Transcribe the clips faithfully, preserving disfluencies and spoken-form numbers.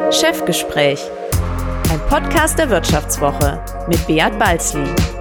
Chefgespräch, ein Podcast der Wirtschaftswoche mit Beat Balzli.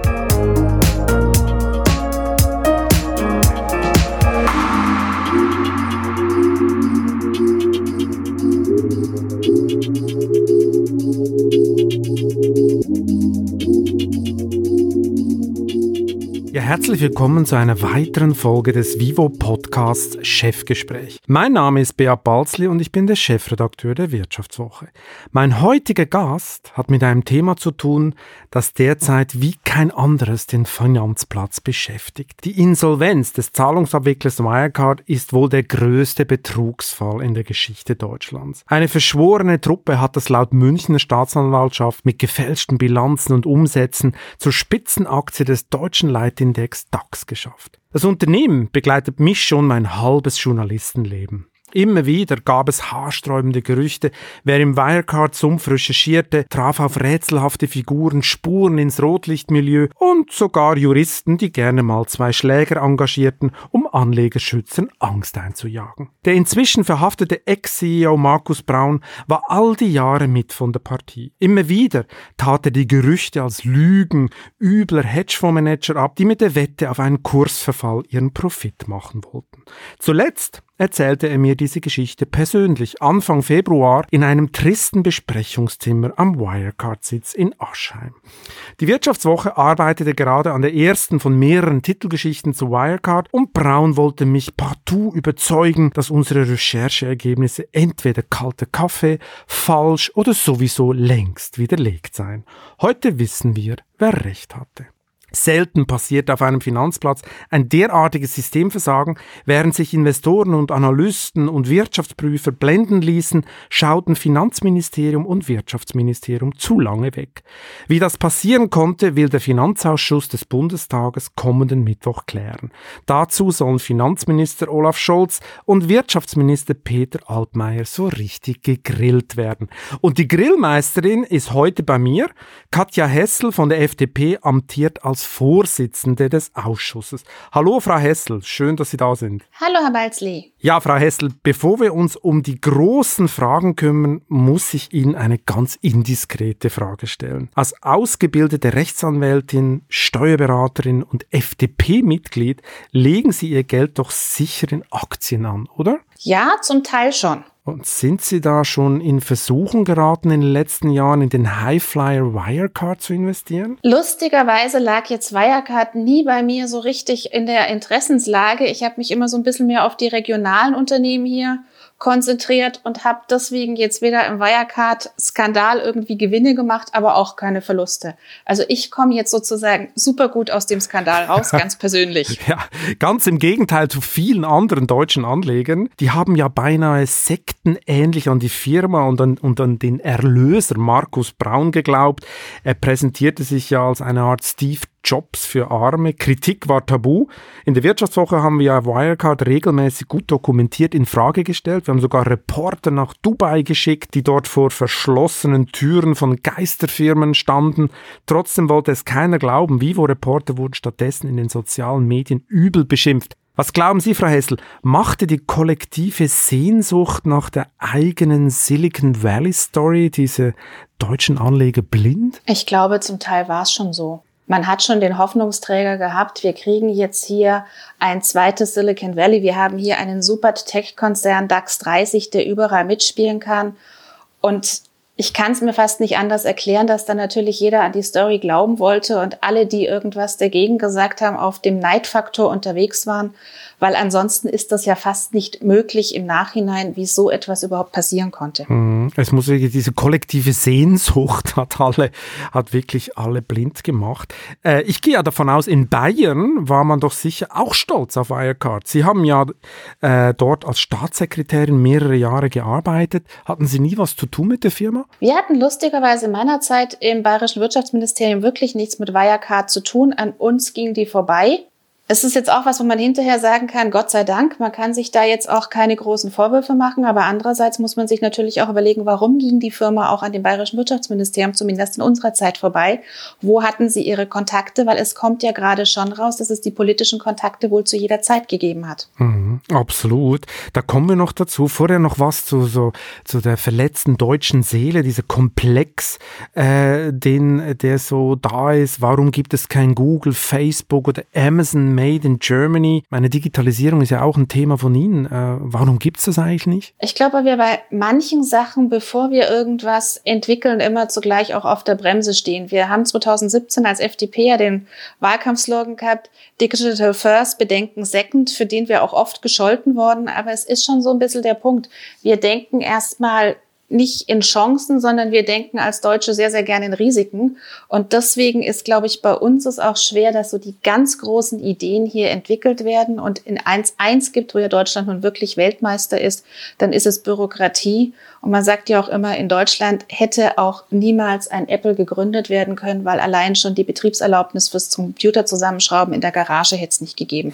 Ja, herzlich willkommen zu einer weiteren Folge des Vivo-Podcasts Chefgespräch. Mein Name ist Beat Balzli und ich bin der Chefredakteur der Wirtschaftswoche. Mein heutiger Gast hat mit einem Thema zu tun, das derzeit wie kein anderes den Finanzplatz beschäftigt. Die Insolvenz des Zahlungsabwicklers Wirecard ist wohl der größte Betrugsfall in der Geschichte Deutschlands. Eine verschworene Truppe hat es laut Münchner Staatsanwaltschaft mit gefälschten Bilanzen und Umsätzen zur Spitzenaktie des deutschen Leitindex DAX geschafft. Das Unternehmen begleitet mich schon mein halbes Journalistenleben. Immer wieder gab es haarsträubende Gerüchte. Wer im Wirecard-Sumpf recherchierte, traf auf rätselhafte Figuren, Spuren ins Rotlichtmilieu und sogar Juristen, die gerne mal zwei Schläger engagierten, um Anlegerschützern Angst einzujagen. Der inzwischen verhaftete Ex-C E O Markus Braun war all die Jahre mit von der Partie. Immer wieder tat er die Gerüchte als Lügen übler Hedgefondsmanager ab, die mit der Wette auf einen Kursverfall ihren Profit machen wollten. Zuletzt erzählte er mir diese Geschichte persönlich Anfang Februar in einem tristen Besprechungszimmer am Wirecard-Sitz in Aschheim. Die Wirtschaftswoche arbeitete gerade an der ersten von mehreren Titelgeschichten zu Wirecard und Braun wollte mich partout überzeugen, dass unsere Rechercheergebnisse entweder kalter Kaffee, falsch oder sowieso längst widerlegt seien. Heute wissen wir, wer recht hatte. Selten passiert auf einem Finanzplatz ein derartiges Systemversagen. Während sich Investoren und Analysten und Wirtschaftsprüfer blenden ließen, schauten Finanzministerium und Wirtschaftsministerium zu lange weg. Wie das passieren konnte, will der Finanzausschuss des Bundestages kommenden Mittwoch klären. Dazu sollen Finanzminister Olaf Scholz und Wirtschaftsminister Peter Altmaier so richtig gegrillt werden. Und die Grillmeisterin ist heute bei mir. Katja Hessel von der F D P amtiert als Vorsitzende des Ausschusses. Hallo Frau Hessel, schön, dass Sie da sind. Hallo Herr Balzli. Ja, Frau Hessel, bevor wir uns um die großen Fragen kümmern, muss ich Ihnen eine ganz indiskrete Frage stellen. Als ausgebildete Rechtsanwältin, Steuerberaterin und F D P-Mitglied legen Sie Ihr Geld doch sicher in Aktien an, oder? Ja, zum Teil schon. Und sind Sie da schon in Versuchung geraten, in den letzten Jahren in den Highflyer Wirecard zu investieren? Lustigerweise lag jetzt Wirecard nie bei mir so richtig in der Interessenslage. Ich habe mich immer so ein bisschen mehr auf die regionalen Unternehmen hier konzentriert und habe deswegen jetzt weder im Wirecard-Skandal irgendwie Gewinne gemacht, aber auch keine Verluste. Also ich komme jetzt sozusagen super gut aus dem Skandal raus, ganz persönlich. Ja, ganz im Gegenteil zu vielen anderen deutschen Anlegern. Die haben ja beinahe sektenähnlich an die Firma und an, und an den Erlöser Markus Braun geglaubt. Er präsentierte sich ja als eine Art Steve Jobs für Arme. Kritik war tabu. In der Wirtschaftswoche haben wir ja Wirecard regelmäßig gut dokumentiert in Frage gestellt. Wir haben sogar Reporter nach Dubai geschickt, die dort vor verschlossenen Türen von Geisterfirmen standen. Trotzdem wollte es keiner glauben. Vivo-Reporter wurden stattdessen in den sozialen Medien übel beschimpft. Was glauben Sie, Frau Hessel, machte die kollektive Sehnsucht nach der eigenen Silicon Valley Story diese deutschen Anleger blind? Ich glaube, zum Teil war es schon so. Man hat schon den Hoffnungsträger gehabt, wir kriegen jetzt hier ein zweites Silicon Valley. Wir haben hier einen super Tech-Konzern DAX dreißig, der überall mitspielen kann. Und ich kann es mir fast nicht anders erklären, dass dann natürlich jeder an die Story glauben wollte und alle, die irgendwas dagegen gesagt haben, auf dem Neidfaktor unterwegs waren. Weil ansonsten ist das ja fast nicht möglich im Nachhinein, wie so etwas überhaupt passieren konnte. Es muss wirklich, diese kollektive Sehnsucht hat alle, hat wirklich alle blind gemacht. Äh, ich gehe ja davon aus, in Bayern war man doch sicher auch stolz auf Wirecard. Sie haben ja äh, dort als Staatssekretärin mehrere Jahre gearbeitet. Hatten Sie nie was zu tun mit der Firma? Wir hatten lustigerweise in meiner Zeit im Bayerischen Wirtschaftsministerium wirklich nichts mit Wirecard zu tun. An uns ging die vorbei. Es ist jetzt auch was, wo man hinterher sagen kann, Gott sei Dank, man kann sich da jetzt auch keine großen Vorwürfe machen, aber andererseits muss man sich natürlich auch überlegen, warum ging die Firma auch an dem Bayerischen Wirtschaftsministerium zumindest in unserer Zeit vorbei? Wo hatten sie ihre Kontakte? Weil es kommt ja gerade schon raus, dass es die politischen Kontakte wohl zu jeder Zeit gegeben hat. Mhm, absolut. Da kommen wir noch dazu. Vorher noch was zu, so, zu der verletzten deutschen Seele, dieser Komplex, äh, den, der so da ist. Warum gibt es kein Google, Facebook oder Amazon Made in Germany? Meine Digitalisierung ist ja auch ein Thema von Ihnen. Äh, warum gibt es das eigentlich nicht? Ich glaube, wir bei manchen Sachen, bevor wir irgendwas entwickeln, immer zugleich auch auf der Bremse stehen. Wir haben zwanzig siebzehn als F D P ja den Wahlkampfslogan gehabt, Digital First, Bedenken Second, für den wir auch oft gescholten worden. Aber es ist schon so ein bisschen der Punkt. Wir denken erstmal nicht in Chancen, sondern wir denken als Deutsche sehr, sehr gerne in Risiken. Und deswegen ist, glaube ich, bei uns es auch schwer, dass so die ganz großen Ideen hier entwickelt werden und in eins eins gibt, wo ja Deutschland nun wirklich Weltmeister ist, dann ist es Bürokratie. Und man sagt ja auch immer, in Deutschland hätte auch niemals ein Apple gegründet werden können, weil allein schon die Betriebserlaubnis fürs Computer zusammenschrauben in der Garage hätte es nicht gegeben.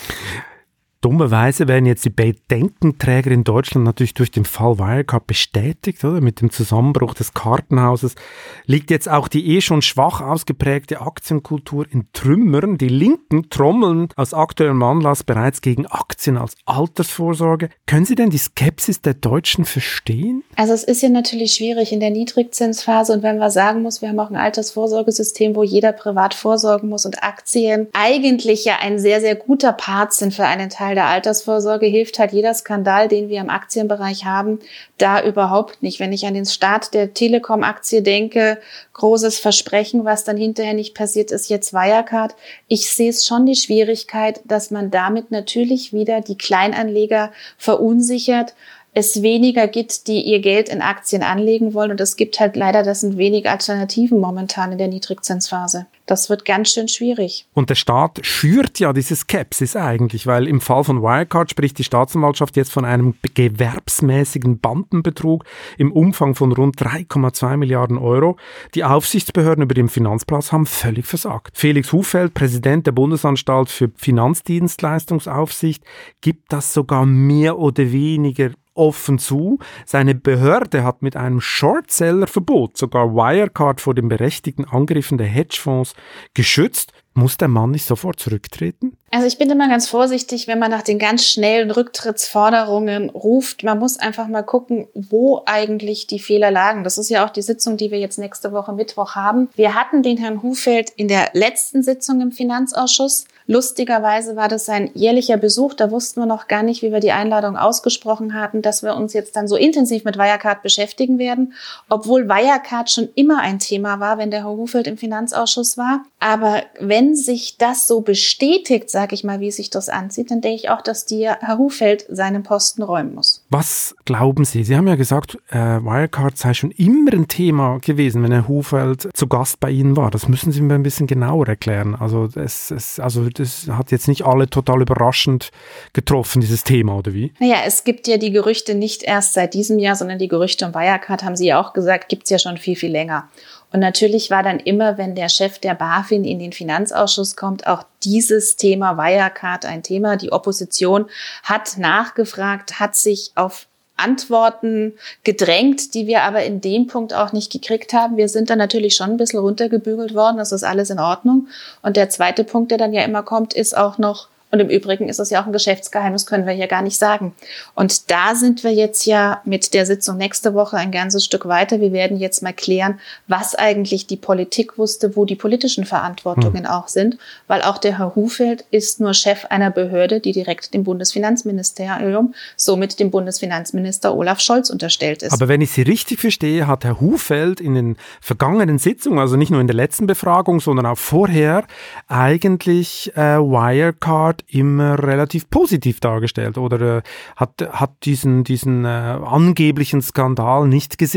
Dummerweise werden jetzt die Bedenkenträger in Deutschland natürlich durch den Fall Wirecard bestätigt, oder? Mit dem Zusammenbruch des Kartenhauses liegt jetzt auch die eh schon schwach ausgeprägte Aktienkultur in Trümmern. Die Linken trommeln aus aktuellem Anlass bereits gegen Aktien als Altersvorsorge. Können Sie denn die Skepsis der Deutschen verstehen? Also es ist ja natürlich schwierig in der Niedrigzinsphase und wenn man sagen muss, wir haben auch ein Altersvorsorgesystem, wo jeder privat vorsorgen muss und Aktien eigentlich ja ein sehr, sehr guter Part sind für einen Teil der Altersvorsorge, hilft halt jeder Skandal, den wir im Aktienbereich haben, da überhaupt nicht. Wenn ich an den Start der Telekom-Aktie denke, großes Versprechen, was dann hinterher nicht passiert ist, jetzt Wirecard. Ich sehe es schon die Schwierigkeit, dass man damit natürlich wieder die Kleinanleger verunsichert, es weniger gibt, die ihr Geld in Aktien anlegen wollen. Und es gibt halt leider, das sind wenig Alternativen momentan in der Niedrigzinsphase. Das wird ganz schön schwierig. Und der Staat schürt ja diese Skepsis eigentlich, weil im Fall von Wirecard spricht die Staatsanwaltschaft jetzt von einem gewerbsmäßigen Bandenbetrug im Umfang von rund drei Komma zwei Milliarden Euro. Die Aufsichtsbehörden über den Finanzplatz haben völlig versagt. Felix Hufeld, Präsident der Bundesanstalt für Finanzdienstleistungsaufsicht, gibt das sogar mehr oder weniger offen zu. Seine Behörde hat mit einem Shortseller-Verbot sogar Wirecard vor den berechtigten Angriffen der Hedgefonds geschützt. Muss der Mann nicht sofort zurücktreten? Also ich bin immer ganz vorsichtig, wenn man nach den ganz schnellen Rücktrittsforderungen ruft. Man muss einfach mal gucken, wo eigentlich die Fehler lagen. Das ist ja auch die Sitzung, die wir jetzt nächste Woche Mittwoch haben. Wir hatten den Herrn Hufeld in der letzten Sitzung im Finanzausschuss. Lustigerweise war das sein jährlicher Besuch. Da wussten wir noch gar nicht, wie wir die Einladung ausgesprochen hatten, dass wir uns jetzt dann so intensiv mit Wirecard beschäftigen werden. Obwohl Wirecard schon immer ein Thema war, wenn der Herr Hufeld im Finanzausschuss war. Aber wenn sich das so bestätigt, sage ich mal, wie sich das anzieht, dann denke ich auch, dass dir Herr Hufeld seinen Posten räumen muss. Was glauben Sie? Sie haben ja gesagt, äh, Wirecard sei schon immer ein Thema gewesen, wenn Herr Hufeld zu Gast bei Ihnen war. Das müssen Sie mir ein bisschen genauer erklären. Also es, es, also das hat jetzt nicht alle total überraschend getroffen, dieses Thema, oder wie? Naja, es gibt ja die Gerüchte nicht erst seit diesem Jahr, sondern die Gerüchte um Wirecard, haben Sie ja auch gesagt, gibt es ja schon viel, viel länger. Und natürlich war dann immer, wenn der Chef der BaFin in den Finanzausschuss kommt, auch dieses Thema Wirecard ein Thema. Die Opposition hat nachgefragt, hat sich auf Antworten gedrängt, die wir aber in dem Punkt auch nicht gekriegt haben. Wir sind dann natürlich schon ein bisschen runtergebügelt worden, das ist alles in Ordnung. Und der zweite Punkt, der dann ja immer kommt, ist auch noch, und im Übrigen ist das ja auch ein Geschäftsgeheimnis, können wir hier gar nicht sagen. Und da sind wir jetzt ja mit der Sitzung nächste Woche ein ganzes Stück weiter. Wir werden jetzt mal klären, was eigentlich die Politik wusste, wo die politischen Verantwortungen hm. auch sind. Weil auch der Herr Hufeld ist nur Chef einer Behörde, die direkt dem Bundesfinanzministerium, somit dem Bundesfinanzminister Olaf Scholz unterstellt ist. Aber wenn ich Sie richtig verstehe, hat Herr Hufeld in den vergangenen Sitzungen, also nicht nur in der letzten Befragung, sondern auch vorher, eigentlich äh, Wirecard immer relativ positiv dargestellt oder äh, hat, hat diesen, diesen äh, angeblichen Skandal nicht gesehen.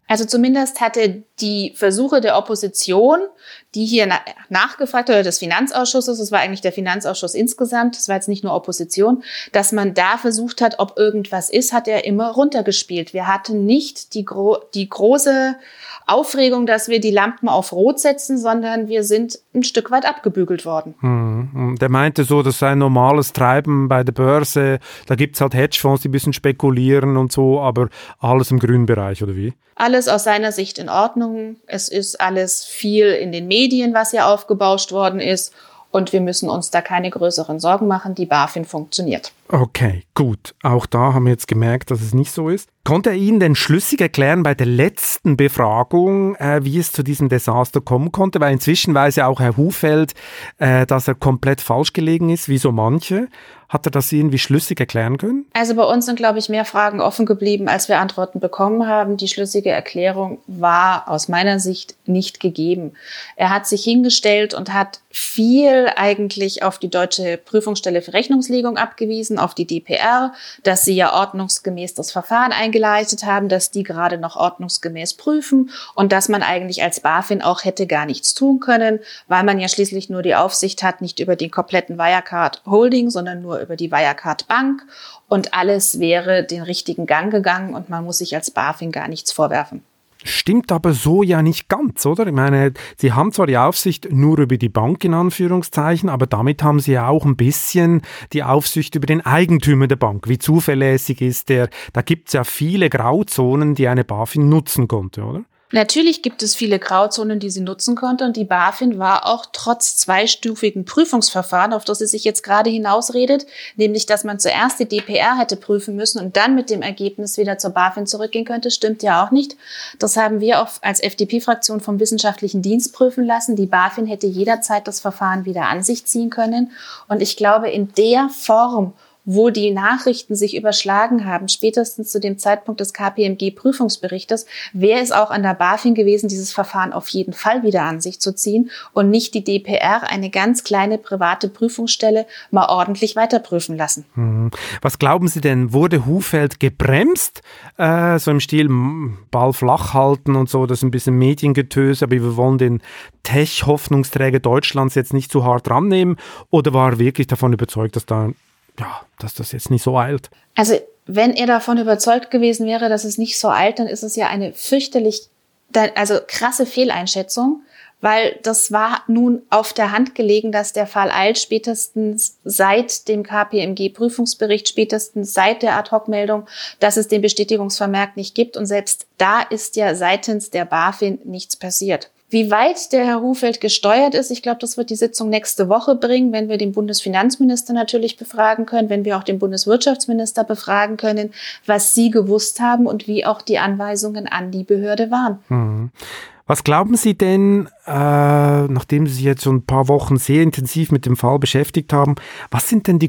Also zumindest hatte die Versuche der Opposition, die hier na- nachgefragt hat, oder des Finanzausschusses, das war eigentlich der Finanzausschuss insgesamt, das war jetzt nicht nur Opposition, dass man da versucht hat, ob irgendwas ist, hat er immer runtergespielt. Wir hatten nicht die, gro- die große Aufregung, dass wir die Lampen auf Rot setzen, sondern wir sind ein Stück weit abgebügelt worden. Hm. Der meinte so, das sei ein normales Treiben bei der Börse, da gibt's halt Hedgefonds, die ein bisschen spekulieren und so, aber alles im grünen Bereich, oder wie? Alles aus seiner Sicht in Ordnung. Es ist alles viel in den Medien, was hier aufgebauscht worden ist. Und wir müssen uns da keine größeren Sorgen machen. Die BaFin funktioniert. Okay, gut. Auch da haben wir jetzt gemerkt, dass es nicht so ist. Konnte er Ihnen denn schlüssig erklären bei der letzten Befragung, äh, wie es zu diesem Desaster kommen konnte? Weil inzwischen weiß ja auch Herr Hufeld, äh, dass er komplett falsch gelegen ist, wie so manche. Hat er das irgendwie schlüssig erklären können? Also bei uns sind, glaube ich, mehr Fragen offen geblieben, als wir Antworten bekommen haben. Die schlüssige Erklärung war aus meiner Sicht nicht gegeben. Er hat sich hingestellt und hat viel eigentlich auf die Deutsche Prüfungsstelle für Rechnungslegung abgewiesen, auf die D P R, dass sie ja ordnungsgemäß das Verfahren eingeleitet haben, dass die gerade noch ordnungsgemäß prüfen und dass man eigentlich als BaFin auch hätte gar nichts tun können, weil man ja schließlich nur die Aufsicht hat, nicht über den kompletten Wirecard Holding, sondern nur über die Wirecard Bank und alles wäre den richtigen Gang gegangen und man muss sich als BaFin gar nichts vorwerfen. Stimmt aber so ja nicht ganz, oder? Ich meine, Sie haben zwar die Aufsicht nur über die Bank in Anführungszeichen, aber damit haben Sie ja auch ein bisschen die Aufsicht über den Eigentümer der Bank. Wie zuverlässig ist der? Da gibt es ja viele Grauzonen, die eine BaFin nutzen konnte, oder? Natürlich gibt es viele Grauzonen, die sie nutzen konnte und die BaFin war auch trotz zweistufigen Prüfungsverfahren, auf das sie sich jetzt gerade hinausredet, nämlich dass man zuerst die D P R hätte prüfen müssen und dann mit dem Ergebnis wieder zur BaFin zurückgehen könnte, stimmt ja auch nicht. Das haben wir auch als F D P-Fraktion vom Wissenschaftlichen Dienst prüfen lassen. Die BaFin hätte jederzeit das Verfahren wieder an sich ziehen können und ich glaube, in der Form, wo die Nachrichten sich überschlagen haben, spätestens zu dem Zeitpunkt des K P M G-Prüfungsberichtes, wäre es auch an der BaFin gewesen, dieses Verfahren auf jeden Fall wieder an sich zu ziehen und nicht die D P R, eine ganz kleine private Prüfungsstelle, mal ordentlich weiterprüfen lassen. Hm. Was glauben Sie denn, wurde Hufeld gebremst? Äh, so im Stil Ball flach halten und so, das ist ein bisschen Mediengetöse, aber wir wollen den Tech-Hoffnungsträger Deutschlands jetzt nicht zu hart rannehmen, oder war er wirklich davon überzeugt, dass da Ja, dass das jetzt nicht so eilt? Also wenn er davon überzeugt gewesen wäre, dass es nicht so eilt, dann ist es ja eine fürchterlich, also krasse Fehleinschätzung, weil das war nun auf der Hand gelegen, dass der Fall eilt, spätestens seit dem K P M G-Prüfungsbericht, spätestens seit der Ad-Hoc-Meldung, dass es den Bestätigungsvermerk nicht gibt. Und selbst da ist ja seitens der BaFin nichts passiert. Wie weit der Herr Hufeld gesteuert ist, ich glaube, das wird die Sitzung nächste Woche bringen, wenn wir den Bundesfinanzminister natürlich befragen können, wenn wir auch den Bundeswirtschaftsminister befragen können, was sie gewusst haben und wie auch die Anweisungen an die Behörde waren. Mhm. Was glauben Sie denn, äh, nachdem Sie sich jetzt so ein paar Wochen sehr intensiv mit dem Fall beschäftigt haben, was sind denn die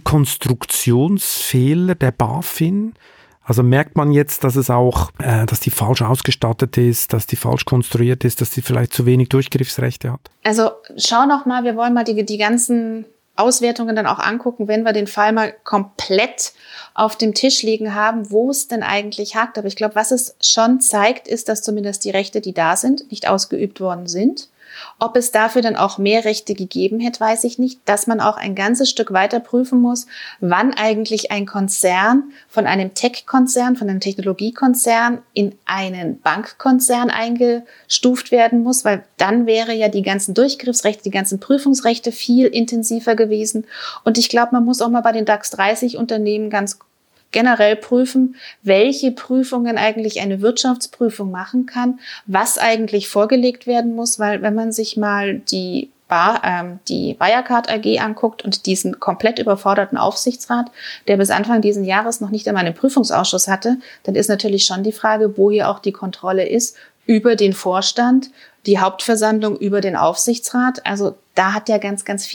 Konstruktionsfehler der BaFin? Also merkt man jetzt, dass es auch, äh, dass die falsch ausgestattet ist, dass die falsch konstruiert ist, dass sie vielleicht zu wenig Durchgriffsrechte hat? Also schau noch mal, wir wollen mal die, die ganzen Auswertungen dann auch angucken, wenn wir den Fall mal komplett auf dem Tisch liegen haben, wo es denn eigentlich hakt. Aber ich glaube, was es schon zeigt, ist, dass zumindest die Rechte, die da sind, nicht ausgeübt worden sind. Ob es dafür dann auch mehr Rechte gegeben hätte, weiß ich nicht. Dass man auch ein ganzes Stück weiter prüfen muss, wann eigentlich ein Konzern von einem Tech-Konzern, von einem Technologiekonzern in einen Bankkonzern eingestuft werden muss, weil dann wäre ja die ganzen Durchgriffsrechte, die ganzen Prüfungsrechte viel intensiver gewesen. Und ich glaube, man muss auch mal bei den DAX dreißig Unternehmen ganz generell prüfen, welche Prüfungen eigentlich eine Wirtschaftsprüfung machen kann, was eigentlich vorgelegt werden muss, weil wenn man sich mal die Bar, ähm, die Wirecard A G anguckt und diesen komplett überforderten Aufsichtsrat, der bis Anfang dieses Jahres noch nicht einmal einen Prüfungsausschuss hatte, dann ist natürlich schon die Frage, wo hier auch die Kontrolle ist über den Vorstand, die Hauptversammlung über den Aufsichtsrat. Also da hat ja ganz, ganz viel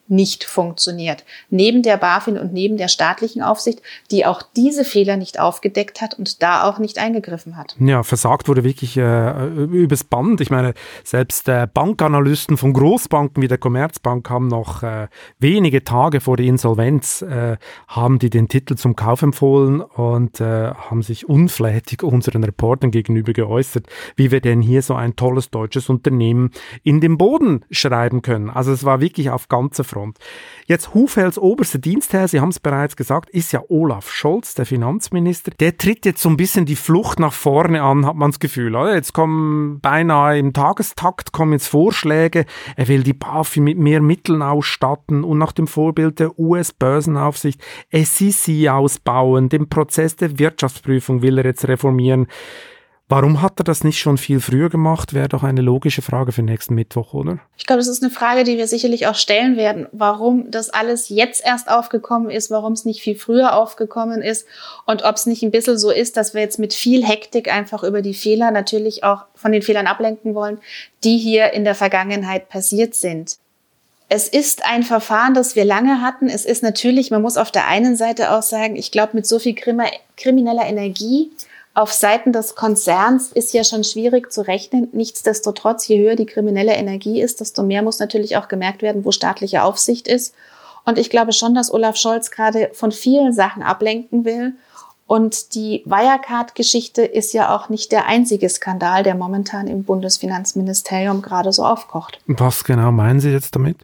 nicht funktioniert. Neben der BaFin und neben der staatlichen Aufsicht, die auch diese Fehler nicht aufgedeckt hat und da auch nicht eingegriffen hat. Ja, versagt wurde wirklich äh, übers Band. Ich meine, selbst äh, Bankanalysten von Großbanken wie der Commerzbank haben noch äh, wenige Tage vor der Insolvenz äh, haben die den Titel zum Kauf empfohlen und äh, haben sich unflätig unseren Reportern gegenüber geäußert, wie wir denn hier so ein tolles deutsches Unternehmen in den Boden schreiben können. Also es war wirklich auf ganzer Front. Jetzt Hufels oberster Dienstherr, Sie haben es bereits gesagt, ist ja Olaf Scholz, der Finanzminister. Der tritt jetzt so ein bisschen die Flucht nach vorne an, hat man das Gefühl. Oder? Jetzt kommen beinahe im Tagestakt kommen jetzt Vorschläge. Er will die BaFin mit mehr Mitteln ausstatten und nach dem Vorbild der U S-Börsenaufsicht S E C ausbauen. Den Prozess der Wirtschaftsprüfung will er jetzt reformieren. Warum hat er das nicht schon viel früher gemacht? Wäre doch eine logische Frage für nächsten Mittwoch, oder? Ich glaube, das ist eine Frage, die wir sicherlich auch stellen werden. Warum das alles jetzt erst aufgekommen ist, warum es nicht viel früher aufgekommen ist und ob es nicht ein bisschen so ist, dass wir jetzt mit viel Hektik einfach über die Fehler natürlich auch von den Fehlern ablenken wollen, die hier in der Vergangenheit passiert sind. Es ist ein Verfahren, das wir lange hatten. Es ist natürlich, man muss auf der einen Seite auch sagen, ich glaube, mit so viel krimineller Energie auf Seiten des Konzerns ist ja schon schwierig zu rechnen. Nichtsdestotrotz, je höher die kriminelle Energie ist, desto mehr muss natürlich auch gemerkt werden, wo staatliche Aufsicht ist. Und ich glaube schon, dass Olaf Scholz gerade von vielen Sachen ablenken will. Und die Wirecard-Geschichte ist ja auch nicht der einzige Skandal, der momentan im Bundesfinanzministerium gerade so aufkocht. Was genau meinen Sie jetzt damit?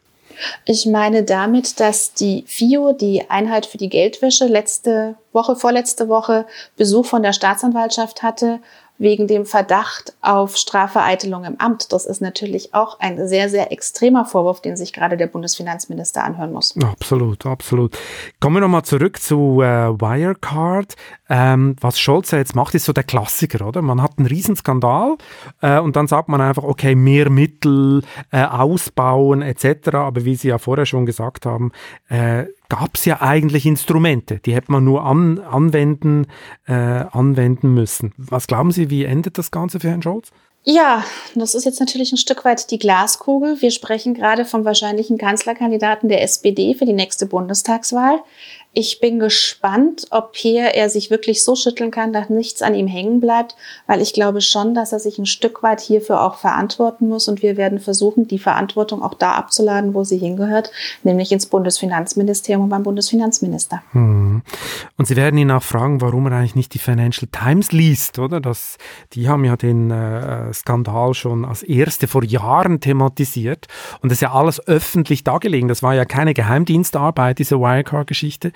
Ich meine damit, dass die F I U, die Einheit für die Geldwäsche, letzte Woche, vorletzte Woche Besuch von der Staatsanwaltschaft hatte, wegen dem Verdacht auf Strafvereitelung im Amt. Das ist natürlich auch ein sehr, sehr extremer Vorwurf, den sich gerade der Bundesfinanzminister anhören muss. Absolut, absolut. Kommen wir nochmal zurück zu äh, Wirecard. Ähm, was Scholz ja jetzt macht, ist so der Klassiker, oder? Man hat einen Riesenskandal äh, und dann sagt man einfach, okay, mehr Mittel äh, ausbauen et cetera. Aber wie Sie ja vorher schon gesagt haben, äh, gab es ja eigentlich Instrumente, die hätte man nur an, anwenden, äh, anwenden müssen. Was glauben Sie, wie endet das Ganze für Herrn Scholz? Ja, das ist jetzt natürlich ein Stück weit die Glaskugel. Wir sprechen gerade vom wahrscheinlichen Kanzlerkandidaten der S P D für die nächste Bundestagswahl. Ich bin gespannt, ob hier er sich wirklich so schütteln kann, dass nichts an ihm hängen bleibt, weil ich glaube schon, dass er sich ein Stück weit hierfür auch verantworten muss und wir werden versuchen, die Verantwortung auch da abzuladen, wo sie hingehört, nämlich ins Bundesfinanzministerium und beim Bundesfinanzminister. Hm. Und Sie werden ihn auch fragen, warum er eigentlich nicht die Financial Times liest, oder? Das, die haben ja den äh, Skandal schon als erste vor Jahren thematisiert und das ist ja alles öffentlich dargelegen. Das war ja keine Geheimdienstarbeit, diese Wirecard-Geschichte.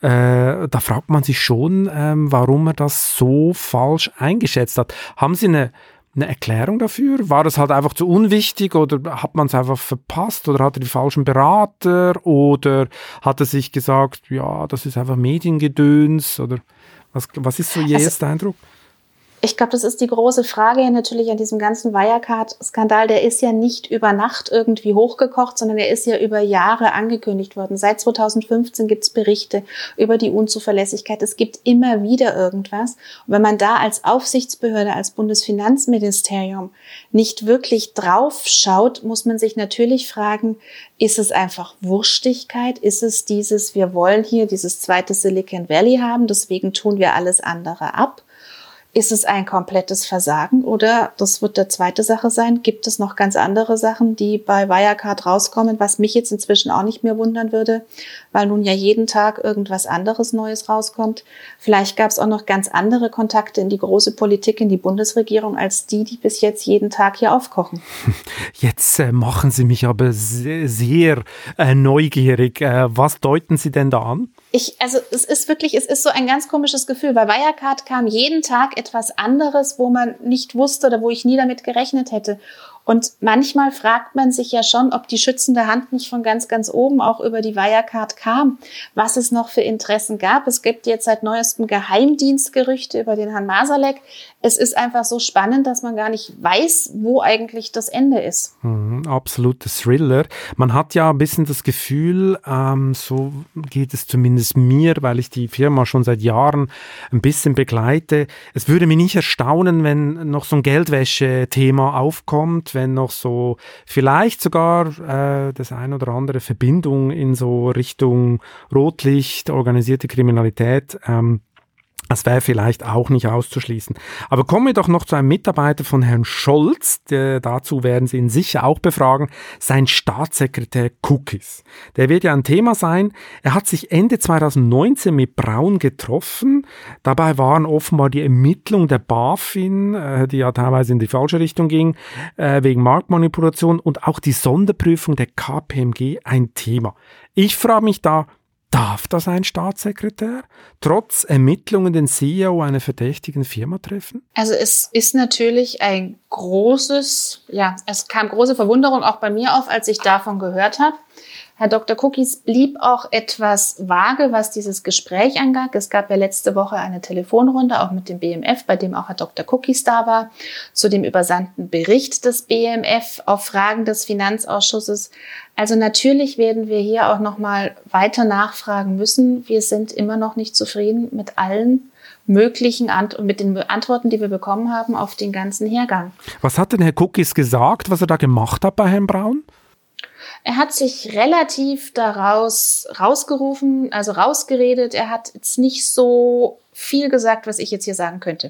Äh, da fragt man sich schon, ähm, warum er das so falsch eingeschätzt hat. Haben Sie eine, eine Erklärung dafür? War das halt einfach zu unwichtig oder hat man es einfach verpasst oder hat er die falschen Berater oder hat er sich gesagt, ja, das ist einfach Mediengedöns oder was, was ist so Ihr also, erster Eindruck? Ich glaube, das ist die große Frage natürlich an diesem ganzen Wirecard-Skandal. Der ist ja nicht über Nacht irgendwie hochgekocht, sondern der ist ja über Jahre angekündigt worden. Seit zweitausendfünfzehn gibt es Berichte über die Unzuverlässigkeit. Es gibt immer wieder irgendwas. Und wenn man da als Aufsichtsbehörde, als Bundesfinanzministerium nicht wirklich drauf schaut, muss man sich natürlich fragen, ist es einfach Wurstigkeit? Ist es dieses, wir wollen hier dieses zweite Silicon Valley haben, deswegen tun wir alles andere ab? Ist es ein komplettes Versagen oder, das wird der zweite Sache sein, gibt es noch ganz andere Sachen, die bei Wirecard rauskommen, was mich jetzt inzwischen auch nicht mehr wundern würde, weil nun ja jeden Tag irgendwas anderes Neues rauskommt. Vielleicht gab es auch noch ganz andere Kontakte in die große Politik, in die Bundesregierung, als die, die bis jetzt jeden Tag hier aufkochen. Jetzt äh, machen Sie mich aber sehr, sehr äh, neugierig. Äh, was deuten Sie denn da an? Ich, also es ist wirklich, es ist so ein ganz komisches Gefühl. Bei Wirecard kam jeden Tag etwas anderes, wo man nicht wusste oder wo ich nie damit gerechnet hätte. Und manchmal fragt man sich ja schon, ob die schützende Hand nicht von ganz, ganz oben auch über die Wirecard kam, was es noch für Interessen gab. Es gibt jetzt seit neuestem Geheimdienstgerüchte über den Herrn Masalek. Es ist einfach so spannend, dass man gar nicht weiß, wo eigentlich das Ende ist. Mhm, absoluter Thriller. Man hat ja ein bisschen das Gefühl, ähm, so geht es zumindest mir, weil ich die Firma schon seit Jahren ein bisschen begleite. Es würde mich nicht erstaunen, wenn noch so ein Geldwäsche-Thema aufkommt, spannend, wenn noch so vielleicht sogar äh, das ein oder andere Verbindung in so Richtung Rotlicht, organisierte Kriminalität, ähm, das wäre vielleicht auch nicht auszuschließen. Aber kommen wir doch noch zu einem Mitarbeiter von Herrn Scholz. Der, dazu werden Sie ihn sicher auch befragen. Sein Staatssekretär Cookies. Der wird ja ein Thema sein. Er hat sich Ende zweitausendneunzehn mit Braun getroffen. Dabei waren offenbar die Ermittlungen der BaFin, äh, die ja teilweise in die falsche Richtung ging, äh, wegen Marktmanipulation und auch die Sonderprüfung der K P M G ein Thema. Ich frage mich da, darf das ein Staatssekretär trotz Ermittlungen den C E O einer verdächtigen Firma treffen? Also es ist natürlich ein großes, ja, es kam große Verwunderung auch bei mir auf, als ich davon gehört habe. Herr Doktor Cookies blieb auch etwas vage, was dieses Gespräch anging. Es gab ja letzte Woche eine Telefonrunde, auch mit dem B M F, bei dem auch Herr Doktor Cookies da war, zu dem übersandten Bericht des B M F auf Fragen des Finanzausschusses. Also natürlich werden wir hier auch noch mal weiter nachfragen müssen. Wir sind immer noch nicht zufrieden mit allen möglichen Ant- mit den Antworten, die wir bekommen haben auf den ganzen Hergang. Was hat denn Herr Cookies gesagt, was er da gemacht hat bei Herrn Braun? Er hat sich relativ daraus rausgerufen, also rausgeredet. Er hat jetzt nicht so viel gesagt, was ich jetzt hier sagen könnte.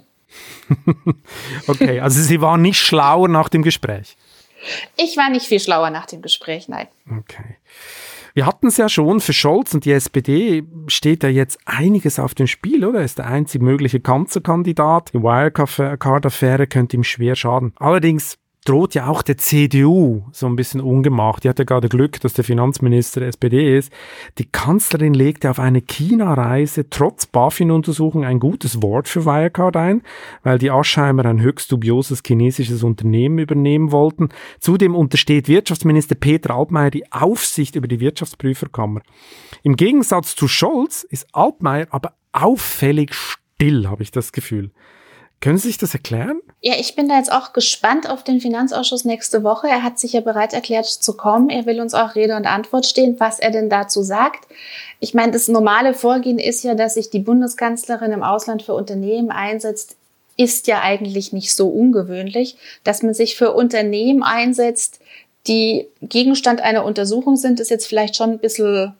Okay, also Sie waren nicht schlauer nach dem Gespräch? Ich war nicht viel schlauer nach dem Gespräch, nein. Okay. Wir hatten es ja schon, für Scholz und die S P D steht ja jetzt einiges auf dem Spiel, oder? Er ist der einzig mögliche Kanzlerkandidat. Die Wirecard-Affäre könnte ihm schwer schaden. Allerdings droht ja auch der C D U so ein bisschen ungemacht. Die hat ja gerade Glück, dass der Finanzminister der S P D ist. Die Kanzlerin legte auf eine China-Reise trotz BaFin-Untersuchung ein gutes Wort für Wirecard ein, weil die Aschheimer ein höchst dubioses chinesisches Unternehmen übernehmen wollten. Zudem untersteht Wirtschaftsminister Peter Altmaier die Aufsicht über die Wirtschaftsprüferkammer. Im Gegensatz zu Scholz ist Altmaier aber auffällig still, habe ich das Gefühl. Können Sie sich das erklären? Ja, ich bin da jetzt auch gespannt auf den Finanzausschuss nächste Woche. Er hat sich ja bereit erklärt zu kommen. Er will uns auch Rede und Antwort stehen, was er denn dazu sagt. Ich meine, das normale Vorgehen ist ja, dass sich die Bundeskanzlerin im Ausland für Unternehmen einsetzt, ist ja eigentlich nicht so ungewöhnlich. Dass man sich für Unternehmen einsetzt, die Gegenstand einer Untersuchung sind, ist jetzt vielleicht schon ein bisschen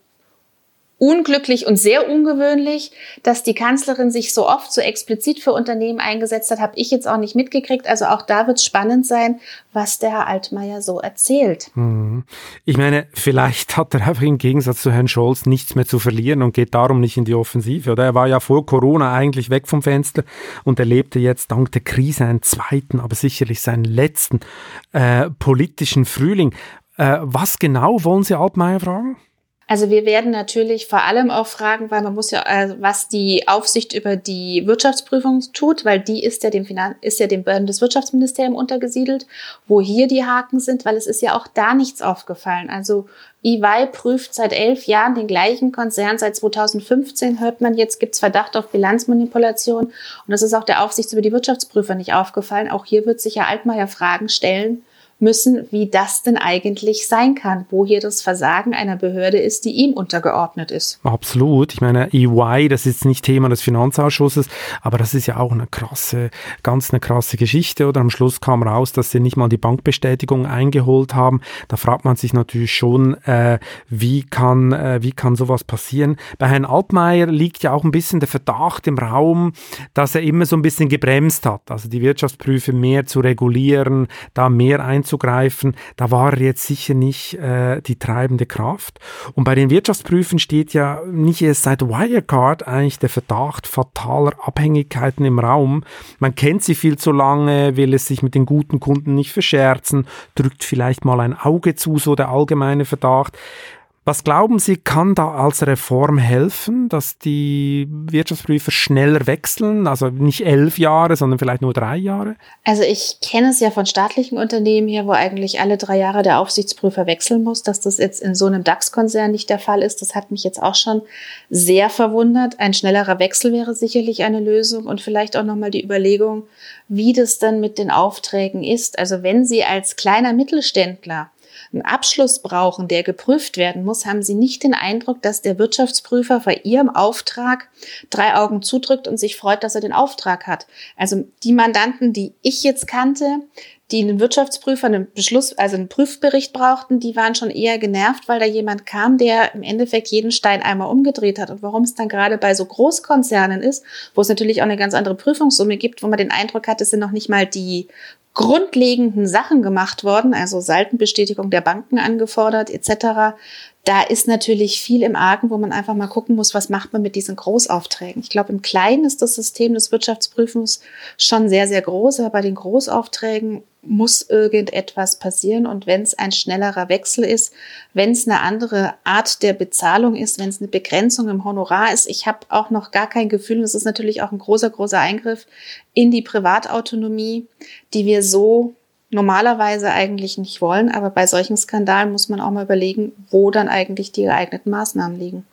unglücklich und sehr ungewöhnlich. Dass die Kanzlerin sich so oft, so explizit für Unternehmen eingesetzt hat, habe ich jetzt auch nicht mitgekriegt. Also auch da wird es spannend sein, was der Herr Altmaier so erzählt. Ich meine, vielleicht hat er einfach im Gegensatz zu Herrn Scholz nichts mehr zu verlieren und geht darum nicht in die Offensive. Oder er war ja vor Corona eigentlich weg vom Fenster und erlebte jetzt dank der Krise einen zweiten, aber sicherlich seinen letzten äh, politischen Frühling. Äh, was genau wollen Sie Altmaier fragen? Also wir werden natürlich vor allem auch fragen, weil man muss ja, äh, was die Aufsicht über die Wirtschaftsprüfung tut, weil die ist ja dem Finan- ist ja dem Bundeswirtschaftsministerium untergesiedelt, wo hier die Haken sind, weil es ist ja auch da nichts aufgefallen. Also E Y prüft seit elf Jahren den gleichen Konzern. Seit zweitausendfünfzehn hört man, jetzt gibt's Verdacht auf Bilanzmanipulation. Und das ist auch der Aufsicht über die Wirtschaftsprüfer nicht aufgefallen. Auch hier wird sich Herr Altmaier Fragen stellen müssen, wie das denn eigentlich sein kann, wo hier das Versagen einer Behörde ist, die ihm untergeordnet ist. Absolut. Ich meine, E Y, das ist nicht Thema des Finanzausschusses, aber das ist ja auch eine krasse, ganz eine krasse Geschichte, oder? Am Schluss kam raus, dass sie nicht mal die Bankbestätigung eingeholt haben. Da fragt man sich natürlich schon, äh, wie kann, äh, wie kann sowas passieren? Bei Herrn Altmaier liegt ja auch ein bisschen der Verdacht im Raum, dass er immer so ein bisschen gebremst hat, also die Wirtschaftsprüfer mehr zu regulieren, da mehr einzugreifen. Da war er jetzt sicher nicht äh, die treibende Kraft. Und bei den Wirtschaftsprüfen steht ja nicht erst seit Wirecard eigentlich der Verdacht fataler Abhängigkeiten im Raum. Man kennt sie viel zu lange, will es sich mit den guten Kunden nicht verscherzen, drückt vielleicht mal ein Auge zu, so der allgemeine Verdacht. Was glauben Sie, kann da als Reform helfen, dass die Wirtschaftsprüfer schneller wechseln? Also nicht elf Jahre, sondern vielleicht nur drei Jahre? Also ich kenne es ja von staatlichen Unternehmen hier, wo eigentlich alle drei Jahre der Aufsichtsprüfer wechseln muss. Dass das jetzt in so einem DAX-Konzern nicht der Fall ist, das hat mich jetzt auch schon sehr verwundert. Ein schnellerer Wechsel wäre sicherlich eine Lösung und vielleicht auch nochmal die Überlegung, wie das dann mit den Aufträgen ist. Also wenn Sie als kleiner Mittelständler einen Abschluss brauchen, der geprüft werden muss, haben sie nicht den Eindruck, dass der Wirtschaftsprüfer bei ihrem Auftrag drei Augen zudrückt und sich freut, dass er den Auftrag hat. Also die Mandanten, die ich jetzt kannte, die einen Wirtschaftsprüfer, einen Beschluss, also einen Prüfbericht brauchten, die waren schon eher genervt, weil da jemand kam, der im Endeffekt jeden Stein einmal umgedreht hat. Und warum es dann gerade bei so Großkonzernen ist, wo es natürlich auch eine ganz andere Prüfungssumme gibt, wo man den Eindruck hat, es sind noch nicht mal die grundlegenden Sachen gemacht worden, also Saldenbestätigung der Banken angefordert et cetera. Da ist natürlich viel im Argen, wo man einfach mal gucken muss, was macht man mit diesen Großaufträgen. Ich glaube, im Kleinen ist das System des Wirtschaftsprüfens schon sehr, sehr groß, aber bei den Großaufträgen muss irgendetwas passieren. Und wenn es ein schnellerer Wechsel ist, wenn es eine andere Art der Bezahlung ist, wenn es eine Begrenzung im Honorar ist, ich habe auch noch gar kein Gefühl, und es ist natürlich auch ein großer, großer Eingriff in die Privatautonomie, die wir so normalerweise eigentlich nicht wollen, aber bei solchen Skandalen muss man auch mal überlegen, wo dann eigentlich die geeigneten Maßnahmen liegen.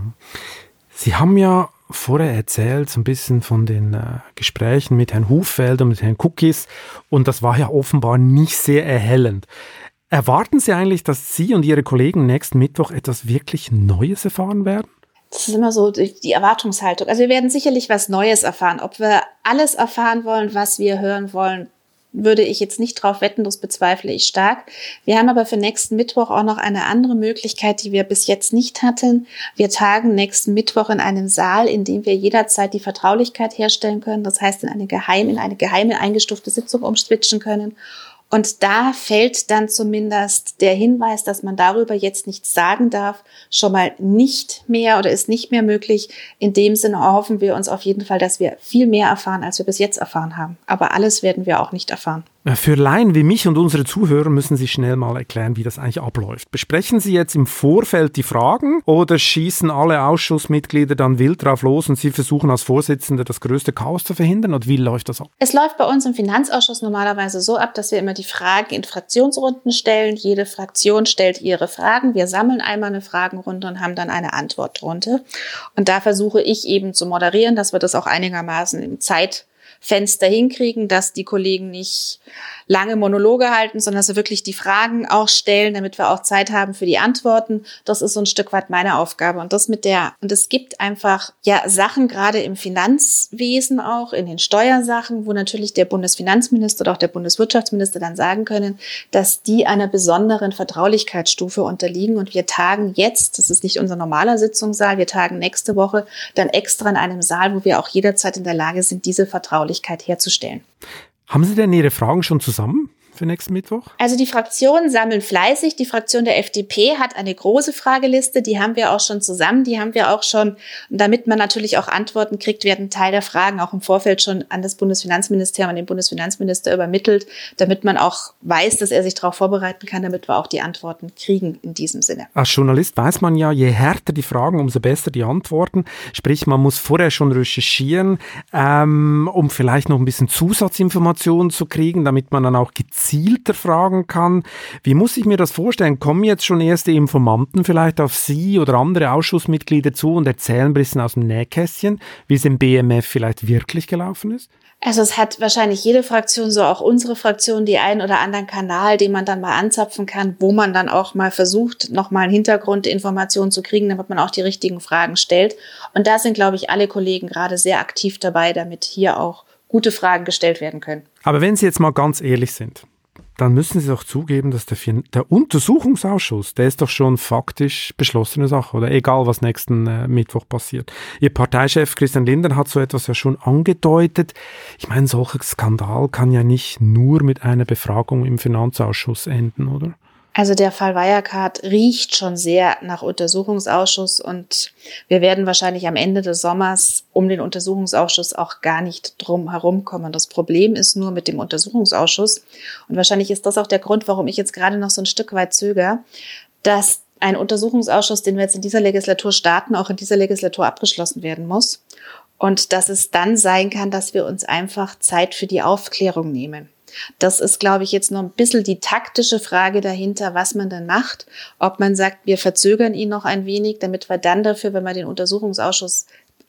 Sie haben ja vorher erzählt, so ein bisschen von den äh, Gesprächen mit Herrn Hufeld und mit Herrn Cookies, und das war ja offenbar nicht sehr erhellend. Erwarten Sie eigentlich, dass Sie und Ihre Kollegen nächsten Mittwoch etwas wirklich Neues erfahren werden? Das ist immer so die Erwartungshaltung. Also wir werden sicherlich was Neues erfahren. Ob wir alles erfahren wollen, was wir hören wollen, würde ich jetzt nicht drauf wetten, das bezweifle ich stark. Wir haben aber für nächsten Mittwoch auch noch eine andere Möglichkeit, die wir bis jetzt nicht hatten. Wir tagen nächsten Mittwoch in einem Saal, in dem wir jederzeit die Vertraulichkeit herstellen können. Das heißt, in eine geheime, in eine geheime eingestufte Sitzung umswitchen können. Und da fällt dann zumindest der Hinweis, dass man darüber jetzt nichts sagen darf, schon mal nicht mehr oder ist nicht mehr möglich. In dem Sinne erhoffen wir uns auf jeden Fall, dass wir viel mehr erfahren, als wir bis jetzt erfahren haben. Aber alles werden wir auch nicht erfahren. Für Laien wie mich und unsere Zuhörer müssen Sie schnell mal erklären, wie das eigentlich abläuft. Besprechen Sie jetzt im Vorfeld die Fragen oder schießen alle Ausschussmitglieder dann wild drauf los und Sie versuchen als Vorsitzender das größte Chaos zu verhindern? Und wie läuft das ab? Es läuft bei uns im Finanzausschuss normalerweise so ab, dass wir immer die Fragen in Fraktionsrunden stellen. Jede Fraktion stellt ihre Fragen. Wir sammeln einmal eine Fragenrunde und haben dann eine Antwort drunter. Und da versuche ich eben zu moderieren, dass wir das auch einigermaßen im Zeitfenster hinkriegen, dass die Kollegen nicht lange Monologe halten, sondern dass sie wirklich die Fragen auch stellen, damit wir auch Zeit haben für die Antworten. Das ist so ein Stück weit meine Aufgabe. Und das mit der, und es gibt einfach, ja, Sachen, gerade im Finanzwesen auch, in den Steuersachen, wo natürlich der Bundesfinanzminister oder auch der Bundeswirtschaftsminister dann sagen können, dass die einer besonderen Vertraulichkeitsstufe unterliegen. Und wir tagen jetzt, das ist nicht unser normaler Sitzungssaal, wir tagen nächste Woche dann extra in einem Saal, wo wir auch jederzeit in der Lage sind, diese Vertraulichkeit herzustellen. Haben Sie denn Ihre Fragen schon zusammen für nächsten Mittwoch? Also die Fraktionen sammeln fleißig. Die Fraktion der F D P hat eine große Frageliste. Die haben wir auch schon zusammen. Die haben wir auch schon, damit man natürlich auch Antworten kriegt, werden Teil der Fragen auch im Vorfeld schon an das Bundesfinanzministerium, an den Bundesfinanzminister übermittelt, damit man auch weiß, dass er sich darauf vorbereiten kann, damit wir auch die Antworten kriegen in diesem Sinne. Als Journalist weiß man ja, je härter die Fragen, umso besser die Antworten. Sprich, man muss vorher schon recherchieren, ähm, um vielleicht noch ein bisschen Zusatzinformationen zu kriegen, damit man dann auch gezielter fragen kann. Wie muss ich mir das vorstellen? Kommen jetzt schon erste Informanten vielleicht auf Sie oder andere Ausschussmitglieder zu und erzählen ein bisschen aus dem Nähkästchen, wie es im B M F vielleicht wirklich gelaufen ist? Also es hat wahrscheinlich jede Fraktion, so auch unsere Fraktion, die einen oder anderen Kanal, den man dann mal anzapfen kann, wo man dann auch mal versucht, nochmal Hintergrundinformationen zu kriegen, damit man auch die richtigen Fragen stellt. Und da sind, glaube ich, alle Kollegen gerade sehr aktiv dabei, damit hier auch gute Fragen gestellt werden können. Aber wenn Sie jetzt mal ganz ehrlich sind, dann müssen Sie doch zugeben, dass der, der Untersuchungsausschuss, der ist doch schon faktisch beschlossene Sache, oder? Egal, was nächsten äh, Mittwoch passiert. Ihr Parteichef Christian Lindner hat so etwas ja schon angedeutet. Ich meine, solcher Skandal kann ja nicht nur mit einer Befragung im Finanzausschuss enden, oder? Also der Fall Wirecard riecht schon sehr nach Untersuchungsausschuss und wir werden wahrscheinlich am Ende des Sommers um den Untersuchungsausschuss auch gar nicht drum herum kommen. Das Problem ist nur mit dem Untersuchungsausschuss und wahrscheinlich ist das auch der Grund, warum ich jetzt gerade noch so ein Stück weit zögere, dass ein Untersuchungsausschuss, den wir jetzt in dieser Legislatur starten, auch in dieser Legislatur abgeschlossen werden muss und dass es dann sein kann, dass wir uns einfach Zeit für die Aufklärung nehmen. Das ist, glaube ich, jetzt noch ein bisschen die taktische Frage dahinter, was man dann macht. Ob man sagt, wir verzögern ihn noch ein wenig, damit wir dann dafür, wenn wir den Untersuchungsausschuss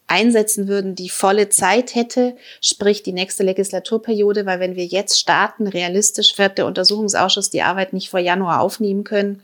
einsetzen würden, die volle Zeit hätte, sprich die nächste Legislaturperiode, weil wenn wir jetzt starten, realistisch wird der Untersuchungsausschuss die Arbeit nicht vor Januar aufnehmen können.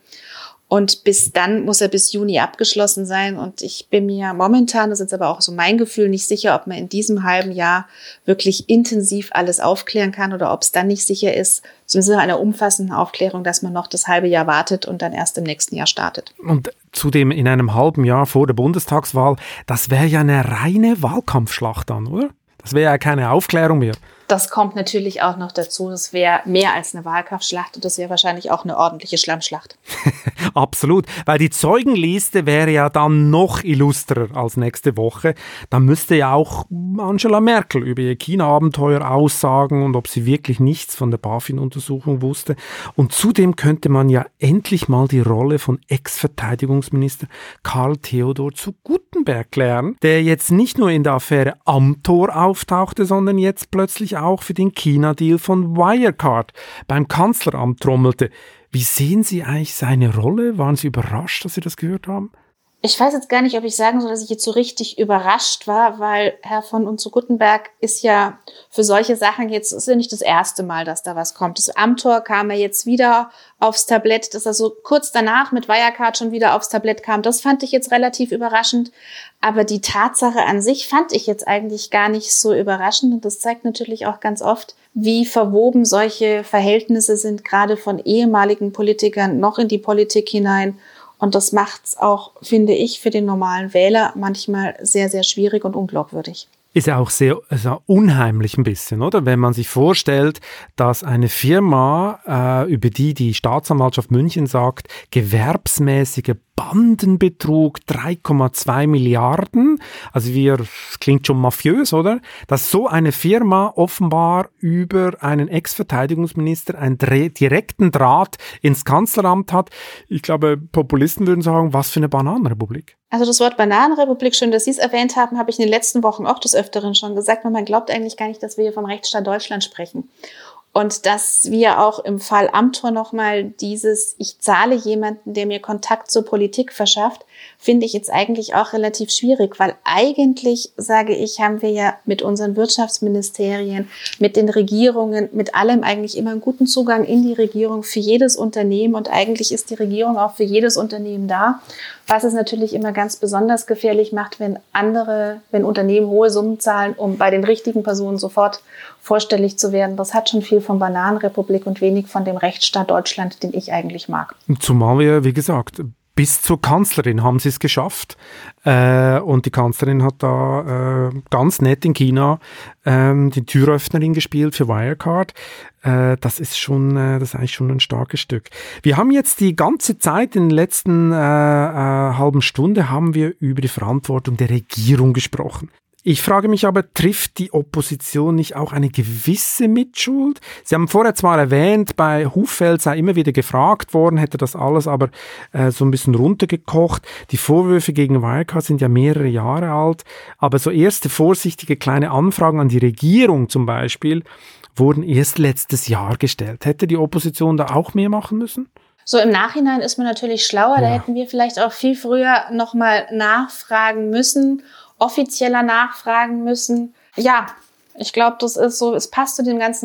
Und bis dann muss er bis Juni abgeschlossen sein. Und ich bin mir momentan, das ist jetzt aber auch so mein Gefühl, nicht sicher, ob man in diesem halben Jahr wirklich intensiv alles aufklären kann oder ob es dann nicht sicher ist, zumindest einer umfassenden Aufklärung, dass man noch das halbe Jahr wartet und dann erst im nächsten Jahr startet. Und zudem in einem halben Jahr vor der Bundestagswahl, das wäre ja eine reine Wahlkampfschlacht dann, oder? Das wäre ja keine Aufklärung mehr. Das kommt natürlich auch noch dazu. Das wäre mehr als eine Wahlkampfschlacht und das wäre wahrscheinlich auch eine ordentliche Schlammschlacht. Absolut, weil die Zeugenliste wäre ja dann noch illustrer als nächste Woche. Dann müsste ja auch Angela Merkel über ihr China-Abenteuer aussagen und ob sie wirklich nichts von der BaFin-Untersuchung wusste. Und zudem könnte man ja endlich mal die Rolle von Ex-Verteidigungsminister Karl Theodor zu Guttenberg klären, der jetzt nicht nur in der Affäre Amtor auftauchte, sondern jetzt plötzlich auch für den China-Deal von Wirecard beim Kanzleramt trommelte. Wie sehen Sie eigentlich seine Rolle? Waren Sie überrascht, dass Sie das gehört haben? Ich weiß jetzt gar nicht, ob ich sagen soll, dass ich jetzt so richtig überrascht war, weil Herr von und zu Guttenberg ist ja für solche Sachen jetzt, ist ja nicht das erste Mal, dass da was kommt. Das Amtor kam ja jetzt wieder aufs Tablett, dass er so kurz danach mit Wirecard schon wieder aufs Tablett kam. Das fand ich jetzt relativ überraschend. Aber die Tatsache an sich fand ich jetzt eigentlich gar nicht so überraschend. Und das zeigt natürlich auch ganz oft, wie verwoben solche Verhältnisse sind, gerade von ehemaligen Politikern noch in die Politik hinein. Und das macht's auch, finde ich, für den normalen Wähler manchmal sehr, sehr schwierig und unglaubwürdig. Ist ja auch sehr also unheimlich ein bisschen, oder? Wenn man sich vorstellt, dass eine Firma, äh, über die die Staatsanwaltschaft München sagt, gewerbsmäßiger Bandenbetrug, drei Komma zwei Milliarden, also wir, das klingt schon mafiös, oder? Dass so eine Firma offenbar über einen Ex-Verteidigungsminister einen direkten Draht ins Kanzleramt hat. Ich glaube, Populisten würden sagen, was für eine Bananenrepublik. Also das Wort Bananenrepublik, schön, dass Sie es erwähnt haben, habe ich in den letzten Wochen auch des Öfteren schon gesagt. Man glaubt eigentlich gar nicht, dass wir hier vom Rechtsstaat Deutschland sprechen. Und dass wir auch im Fall Amtor nochmal dieses, ich zahle jemanden, der mir Kontakt zur Politik verschafft, finde ich jetzt eigentlich auch relativ schwierig, weil eigentlich, sage ich, haben wir ja mit unseren Wirtschaftsministerien, mit den Regierungen, mit allem eigentlich immer einen guten Zugang in die Regierung für jedes Unternehmen und eigentlich ist die Regierung auch für jedes Unternehmen da, was es natürlich immer ganz besonders gefährlich macht, wenn andere, wenn Unternehmen hohe Summen zahlen, um bei den richtigen Personen sofort vorstellig zu werden. Das hat schon viel von Bananenrepublik und wenig von dem Rechtsstaat Deutschland, den ich eigentlich mag. Zumal wir, wie gesagt, bis zur Kanzlerin haben sie es geschafft. Äh, und die Kanzlerin hat da äh, ganz nett in China äh, die Türöffnerin gespielt für Wirecard. Äh, das ist schon, äh, das ist eigentlich schon ein starkes Stück. Wir haben jetzt die ganze Zeit in den letzten äh, äh, halben Stunde haben wir über die Verantwortung der Regierung gesprochen. Ich frage mich aber, trifft die Opposition nicht auch eine gewisse Mitschuld? Sie haben vorher zwar erwähnt, bei Huffeld sei immer wieder gefragt worden, hätte das alles aber äh, so ein bisschen runtergekocht. Die Vorwürfe gegen Wirecard sind ja mehrere Jahre alt, aber so erste vorsichtige kleine Anfragen an die Regierung zum Beispiel wurden erst letztes Jahr gestellt. Hätte die Opposition da auch mehr machen müssen? So im Nachhinein ist man natürlich schlauer, ja. Da hätten wir vielleicht auch viel früher nochmal nachfragen müssen, offizieller nachfragen müssen. Ja, ich glaube, das ist so, es passt zu dem ganzen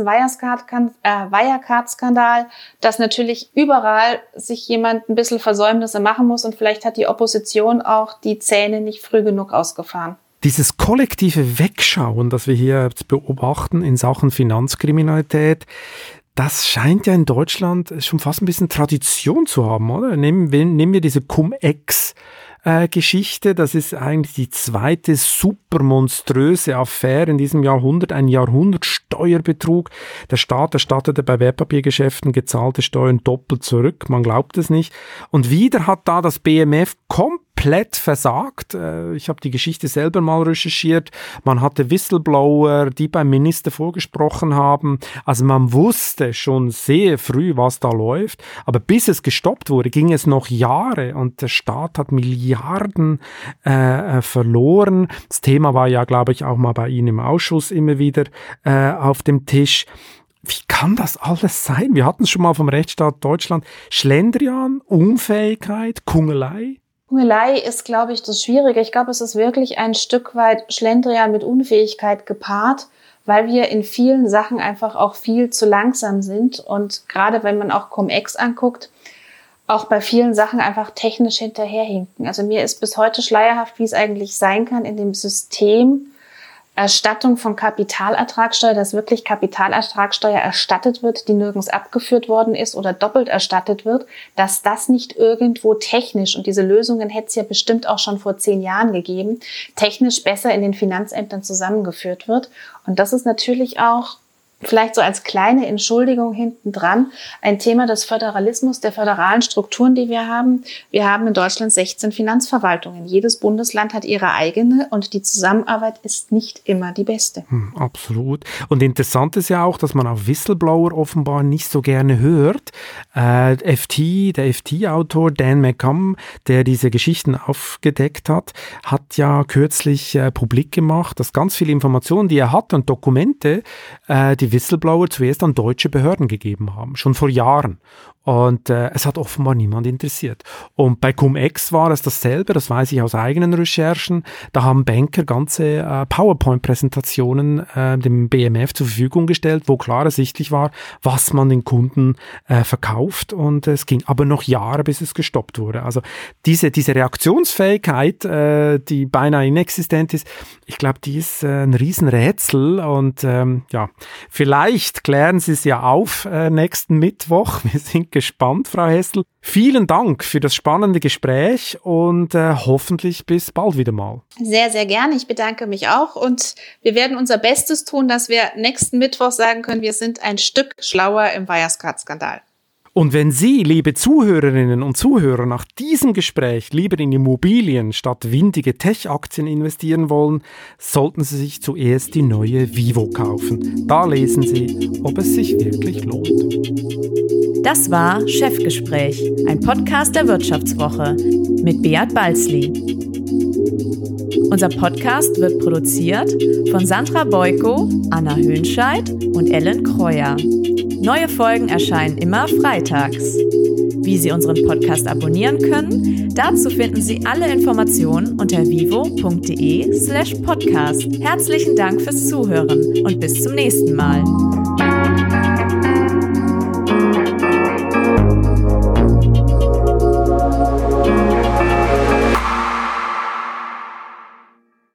Wirecard-Skandal, dass natürlich überall sich jemand ein bisschen Versäumnisse machen muss und vielleicht hat die Opposition auch die Zähne nicht früh genug ausgefahren. Dieses kollektive Wegschauen, das wir hier jetzt beobachten in Sachen Finanzkriminalität, das scheint ja in Deutschland schon fast ein bisschen Tradition zu haben, oder? Nehmen wir, nehmen wir diese Cum-Ex Geschichte, das ist eigentlich die zweite super monströse Affäre in diesem Jahrhundert, ein Jahrhundertsteuerbetrug. Der Staat erstattete bei Wertpapiergeschäften gezahlte Steuern doppelt zurück, man glaubt es nicht. Und wieder hat da das B M F komplett versagt. Ich habe die Geschichte selber mal recherchiert. Man hatte Whistleblower, die beim Minister vorgesprochen haben. Also man wusste schon sehr früh, was da läuft. Aber bis es gestoppt wurde, ging es noch Jahre und der Staat hat Milliarden äh, verloren. Das Thema war ja, glaube ich, auch mal bei Ihnen im Ausschuss immer wieder äh, auf dem Tisch. Wie kann das alles sein? Wir hatten es schon mal vom Rechtsstaat Deutschland. Schlendrian, Unfähigkeit, Kungelei. Hungelei ist, glaube ich, das Schwierige. Ich glaube, es ist wirklich ein Stück weit Schlendrian mit Unfähigkeit gepaart, weil wir in vielen Sachen einfach auch viel zu langsam sind. Und gerade wenn man auch Cum-Ex anguckt, auch bei vielen Sachen einfach technisch hinterherhinken. Also mir ist bis heute schleierhaft, wie es eigentlich sein kann in dem System Erstattung von Kapitalertragssteuer, dass wirklich Kapitalertragssteuer erstattet wird, die nirgends abgeführt worden ist oder doppelt erstattet wird, dass das nicht irgendwo technisch, und diese Lösungen hätte es ja bestimmt auch schon vor zehn Jahren gegeben, technisch besser in den Finanzämtern zusammengeführt wird. Und das ist natürlich auch vielleicht so als kleine Entschuldigung hinten dran ein Thema des Föderalismus, der föderalen Strukturen, die wir haben. Wir haben in Deutschland sechzehn Finanzverwaltungen. Jedes Bundesland hat ihre eigene und die Zusammenarbeit ist nicht immer die beste. Hm, absolut. Und interessant ist ja auch, dass man auf Whistleblower offenbar nicht so gerne hört. Äh, F T, der F T-Autor Dan McComm, der diese Geschichten aufgedeckt hat, hat ja kürzlich äh, publik gemacht, dass ganz viele Informationen, die er hat und Dokumente, äh, die Whistleblower zuerst an deutsche Behörden gegeben haben, schon vor Jahren. Und äh, es hat offenbar niemand interessiert. Und bei Cum-Ex war es dasselbe, das weiß ich aus eigenen Recherchen. Da haben Banker ganze äh, PowerPoint-Präsentationen äh, dem B M F zur Verfügung gestellt, wo klar ersichtlich war, was man den Kunden äh, verkauft. Und es ging aber noch Jahre, bis es gestoppt wurde. Also diese, diese Reaktionsfähigkeit, äh, die beinahe inexistent ist, ich glaube, die ist äh, ein Riesenrätsel. Und ähm, ja, vielleicht klären Sie es ja auf äh, nächsten Mittwoch. Wir sind gespannt, Frau Hessel. Vielen Dank für das spannende Gespräch und äh, hoffentlich bis bald wieder mal. Sehr, sehr gerne. Ich bedanke mich auch und wir werden unser Bestes tun, dass wir nächsten Mittwoch sagen können, wir sind ein Stück schlauer im Wirecard-Skandal. Und wenn Sie, liebe Zuhörerinnen und Zuhörer, nach diesem Gespräch lieber in Immobilien statt windige Tech-Aktien investieren wollen, sollten Sie sich zuerst die neue Vivo kaufen. Da lesen Sie, ob es sich wirklich lohnt. Das war Chefgespräch, ein Podcast der Wirtschaftswoche mit Beat Balzli. Unser Podcast wird produziert von Sandra Beuko, Anna Höhnscheid und Ellen Kreuer. Neue Folgen erscheinen immer freitags. Wie Sie unseren Podcast abonnieren können, dazu finden Sie alle Informationen unter vivo.de slash podcast. Herzlichen Dank fürs Zuhören und bis zum nächsten Mal.